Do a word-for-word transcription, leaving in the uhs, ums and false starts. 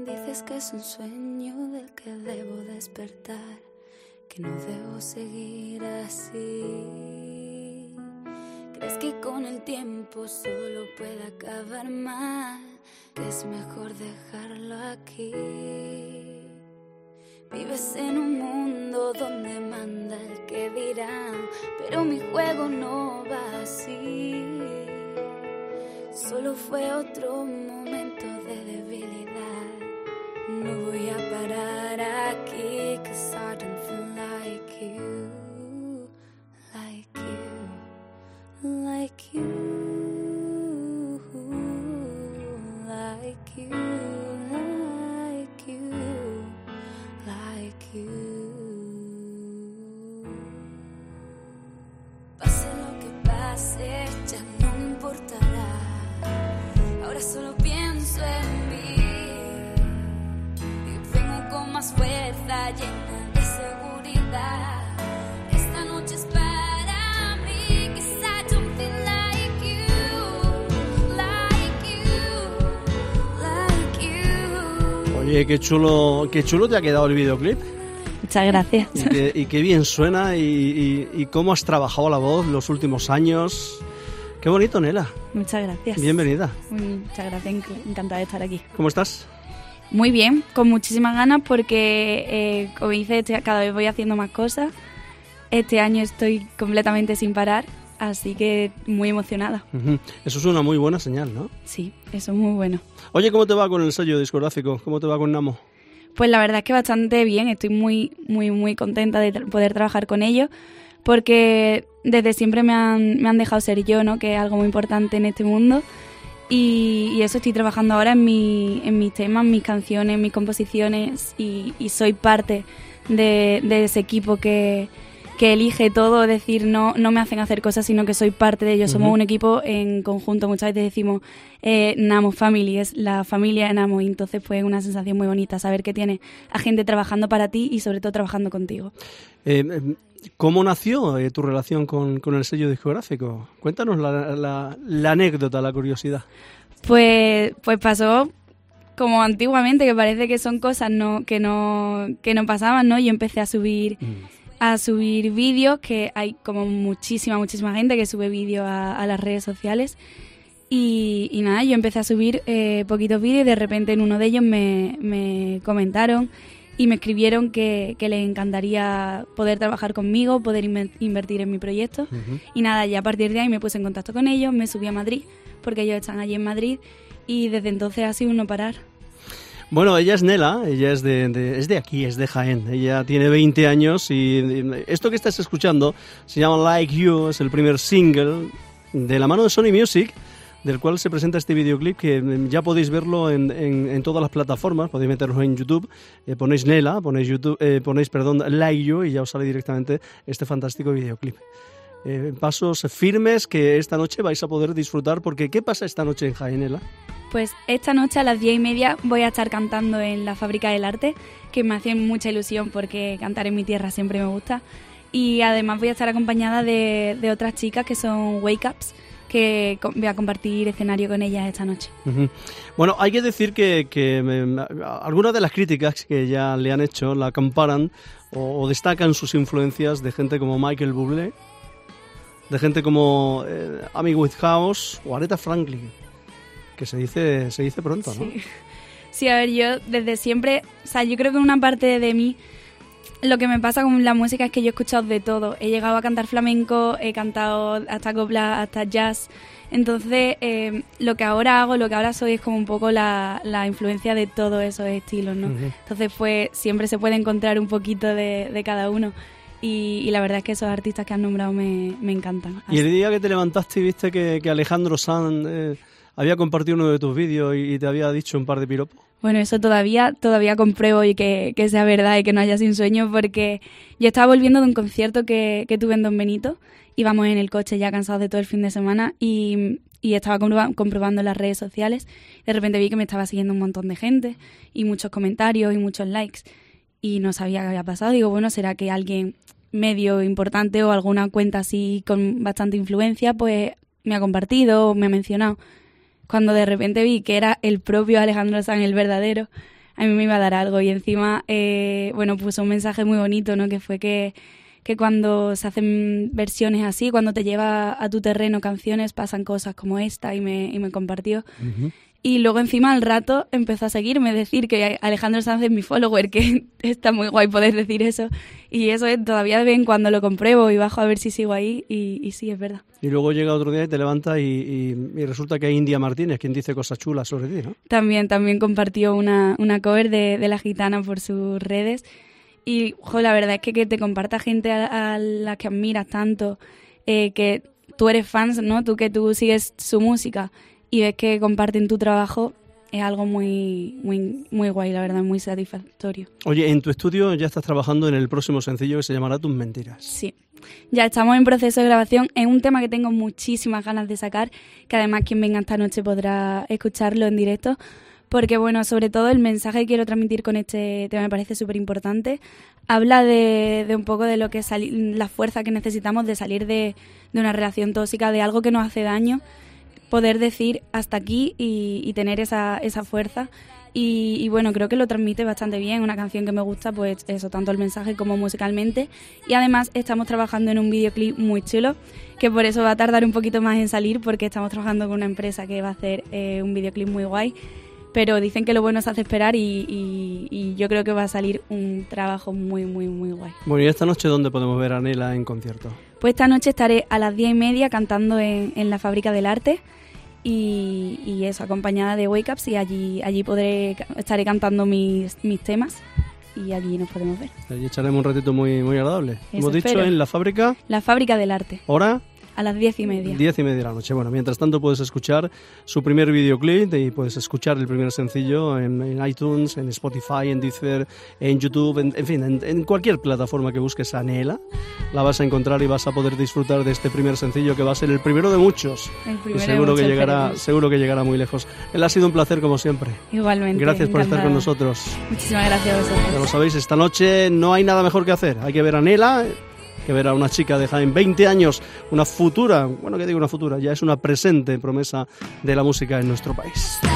Dices que es un sueño del que debo despertar, que no debo seguir así. ¿Crees que con el tiempo solo puede acabar mal? Que es mejor dejarlo aquí. Vives en un mundo donde manda el que dirán, pero mi juego no va así. Solo fue otro momento de debilidad. No voy a parar aquí, 'cause I don't feel like you, like you, like you, like you, like you, like you. Pase lo que pase, ya no me importará. Ahora solo pienso en mí. Con más fuerza, llena de seguridad. Esta noche es para mí, 'cause I don't feel like you, like you, like you. Oye, qué chulo, qué chulo te ha quedado el videoclip. Muchas gracias. Y qué, y qué bien suena y, y, y cómo has trabajado la voz los últimos años. Qué bonito, Nela. Muchas gracias. Bienvenida. Muchas gracias, encantada de estar aquí. ¿Cómo estás? Muy bien, con muchísimas ganas porque, eh, como dices, cada vez voy haciendo más cosas. Este año estoy completamente sin parar, así que muy emocionada. Uh-huh. Eso es una muy buena señal, ¿no? Sí, eso es muy bueno. Oye, ¿cómo te va con el sello discográfico? ¿Cómo te va con Namo? Pues la verdad es que bastante bien, estoy muy, muy, muy contenta de tra- poder trabajar con ellos, porque desde siempre me han, me han dejado ser yo, ¿no? Que es algo muy importante en este mundo. Y, y eso estoy trabajando ahora en, mi, en mis temas, mis canciones, mis composiciones y, y soy parte de, de ese equipo que, que elige todo, es decir, no, no me hacen hacer cosas, sino que soy parte de ellos. Uh-huh. Somos un equipo en conjunto, muchas veces decimos eh, Namo Family, es la familia de Namo, y entonces pues es una sensación muy bonita saber que tienes a gente trabajando para ti y sobre todo trabajando contigo. Eh, ¿Cómo nació eh, tu relación con, con el sello discográfico? Cuéntanos la, la, la anécdota, la curiosidad. Pues, pues pasó como antiguamente, que parece que son cosas no, que, no, que no pasaban, ¿no? Yo empecé a subir, mm. a subir vídeos, que hay como muchísima, muchísima gente que sube vídeos a, a las redes sociales. Y, y nada, yo empecé a subir eh, poquitos vídeos y de repente en uno de ellos me, me comentaron y me escribieron que, que les encantaría poder trabajar conmigo, poder in- invertir en mi proyecto. Uh-huh. Y nada, ya a partir de ahí me puse en contacto con ellos, me subí a Madrid, porque ellos están allí en Madrid, y desde entonces ha sido un no parar. Bueno, ella es Nela, ella es de, de, es de aquí, es de Jaén. Ella tiene veinte años y, y esto que estás escuchando se llama Like You, es el primer single de la mano de Sony Music, del cual se presenta este videoclip, que ya podéis verlo en, en, en todas las plataformas, podéis meterlo en YouTube, eh, ponéis Nela, ponéis, YouTube, eh, ponéis perdón, Like You y ya os sale directamente este fantástico videoclip. Eh, pasos firmes que esta noche vais a poder disfrutar, porque ¿qué pasa esta noche en Jaén, Nela? Pues esta noche a las diez y media voy a estar cantando en la Fábrica del Arte, que me hace mucha ilusión porque cantar en mi tierra siempre me gusta, y además voy a estar acompañada de, de otras chicas que son Wake Ups, que voy a compartir escenario con ellas esta noche. Uh-huh. Bueno, hay que decir que, que me, algunas de las críticas que ya le han hecho la comparan o, o destacan sus influencias de gente como Michael Bublé, de gente como eh, Amy Winehouse o Aretha Franklin, que se dice se dice pronto, ¿no? Sí. Sí, a ver, yo desde siempre, o sea, yo creo que una parte de mí, lo que me pasa con la música es que yo he escuchado de todo. He llegado a cantar flamenco, he cantado hasta copla, hasta jazz. Entonces, eh, lo que ahora hago, lo que ahora soy es como un poco la, la influencia de todos esos estilos, ¿no? Uh-huh. Entonces, pues siempre se puede encontrar un poquito de, de cada uno. Y, y la verdad es que esos artistas que has nombrado me, me encantan. Así. Y el día que te levantaste y viste que, que Alejandro Sanz eh, había compartido uno de tus vídeos y, y te había dicho un par de piropos. Bueno, eso todavía todavía compruebo y que, que sea verdad y que no haya sin sueño, porque yo estaba volviendo de un concierto que, que tuve en Don Benito, íbamos en el coche ya cansados de todo el fin de semana y, y estaba comproba- comprobando las redes sociales. De repente vi que me estaba siguiendo un montón de gente y muchos comentarios y muchos likes y no sabía qué había pasado. Digo, bueno, ¿será que alguien medio importante o alguna cuenta así con bastante influencia pues me ha compartido o me ha mencionado? Cuando de repente vi que era el propio Alejandro Sanz, el verdadero, a mí me iba a dar algo. Y encima, eh, bueno, puso un mensaje muy bonito, ¿no? Que fue que, que cuando se hacen versiones así, cuando te lleva a tu terreno canciones, pasan cosas como esta, y me, y me compartió. Uh-huh. Y luego encima al rato empezó a seguirme, decir que Alejandro Sanz es mi follower, que está muy guay poder decir eso. Y eso es, todavía de vez en cuando lo compruebo y bajo a ver si sigo ahí, y, y sí, es verdad. Y luego llega otro día y te levanta y, y, y resulta que hay India Martínez, quien dice cosas chulas sobre ti, ¿no? También, también compartió una, una cover de, de La Gitana por sus redes. Y, jo, la verdad es que que te comparta gente a, a la que admiras tanto, eh, que tú eres fans, ¿no? Tú que tú sigues su música y ves que comparten tu trabajo, es algo muy muy muy guay, la verdad, muy satisfactorio. Oye, en tu estudio ya estás trabajando en el próximo sencillo que se llamará Tus Mentiras. Sí, ya estamos en proceso de grabación. Es un tema que tengo muchísimas ganas de sacar, que además quien venga esta noche podrá escucharlo en directo, porque bueno, sobre todo el mensaje que quiero transmitir con este tema me parece súper importante. Habla de, de un poco de lo que es sali- la fuerza que necesitamos de salir de, de una relación tóxica, de algo que nos hace daño, poder decir hasta aquí y, y tener esa, esa fuerza. Y, y bueno, creo que lo transmite bastante bien, una canción que me gusta, pues eso, tanto el mensaje como musicalmente. Y además estamos trabajando en un videoclip muy chulo, que por eso va a tardar un poquito más en salir, porque estamos trabajando con una empresa que va a hacer eh, un videoclip muy guay. Pero dicen que lo bueno se hace esperar, y, y, y yo creo que va a salir un trabajo muy, muy, muy guay. Bueno, ¿y esta noche dónde podemos ver a Nela en concierto? Pues esta noche estaré a las diez y media cantando en, en la Fábrica del Arte, y, y eso, acompañada de Wake Ups, y allí allí podré estaré cantando mis, mis temas, y allí nos podemos ver. Allí echaremos un ratito muy, muy agradable. Eso Hemos dicho espero. En la Fábrica... La Fábrica del Arte. ¿Hora? A las diez y media. Diez y media de la noche. Bueno, mientras tanto puedes escuchar su primer videoclip y puedes escuchar el primer sencillo en, en iTunes, en Spotify, en Deezer, en YouTube, en, en fin, en, en cualquier plataforma que busques a Nela, la vas a encontrar y vas a poder disfrutar de este primer sencillo, que va a ser el primero de muchos. El primero y seguro de que muchos, llegará, pero... seguro que llegará muy lejos. Él ha sido un placer como siempre. Igualmente. Gracias por encantada. estar con nosotros. Muchísimas gracias a vosotros. Ya lo sabéis, esta noche no hay nada mejor que hacer. Hay que ver a Nela, que ver a una chica de Jaén, veinte años, una futura, bueno, que digo una futura, ya es una presente promesa de la música en nuestro país.